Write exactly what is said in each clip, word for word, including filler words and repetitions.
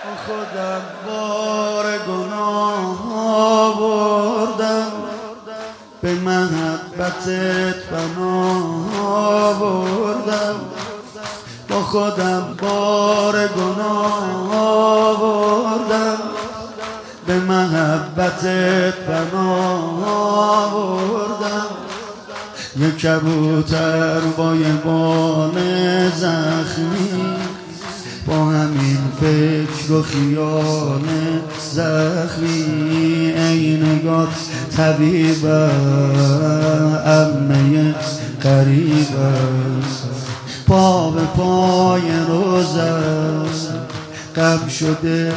خودم بار گناه آوردم، به محبتت پناه آوردم. با خودم بار گناه آوردم، به محبتت پناه آوردم. یه کبوتر با یه بال زخمی، با همین فکر و خیال زخمی. ای نگاه طبیبم، عمه قریبم، پا به پای روزم، غم شده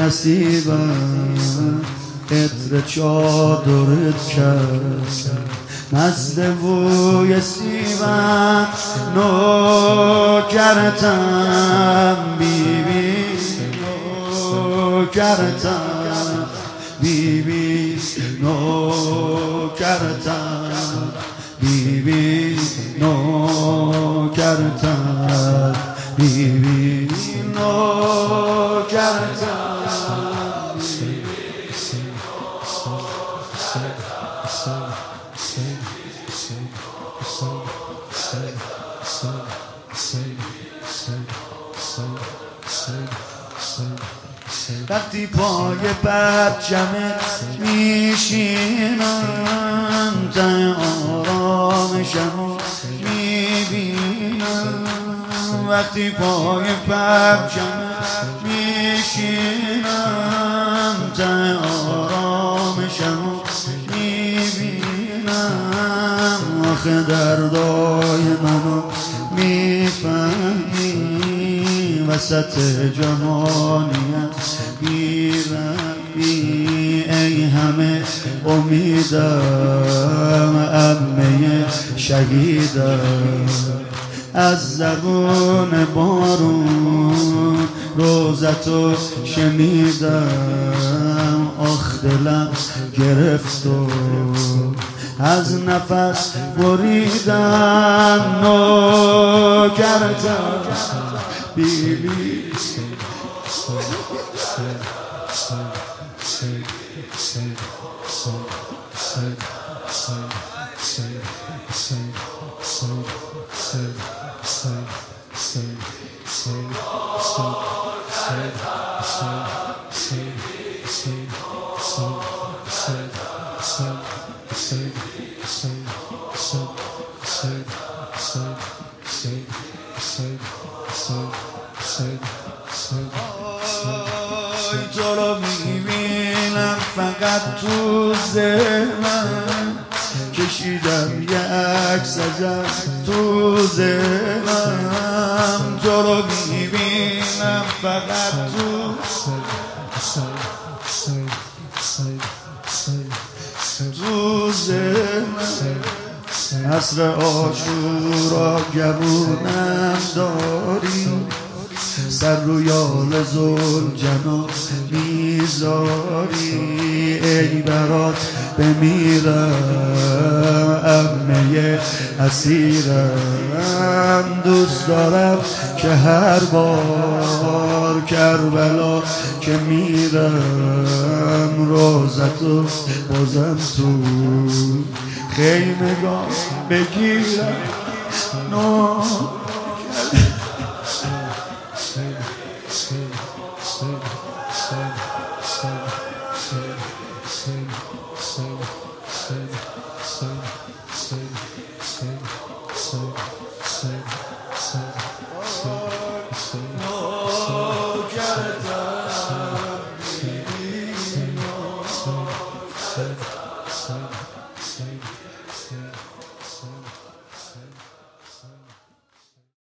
نصیبم. عطر چادرت کرد مست بوی سیبم، نوکرتم بیبی، نوکرتم بیبی، نوکرتم بیبی، نوکرتم بیبی، نوکرتم. وقتی پای پرچمت میشینم، ته آرامشمو میبینم. وقتی پای پرچمت میشینم، ته آرامشمو میبینم. آخه دردای منو میفهمی، وسط جهانیت بیرمی. ای همه امیدم، عمه شهیدم، از زبون بارون روزتو شنیدم. آخ دلم گرفت و از نفس بریدم، نوکرتم بیبی. تو رو میبینم فقط تو ذهنم، کشیدم یه عکس ازت تو ذهنم. تو رو میبینم فقط تو تو ذهنم. عصر عاشورا گبونم داری، سر رو یال زلجنا میذاری. ای برات بمیرم، عمه اسیرم. دوست دارم که هر بار کربلا که میرم، روزتو بازم تو خیمگاه بگیرم. نو Said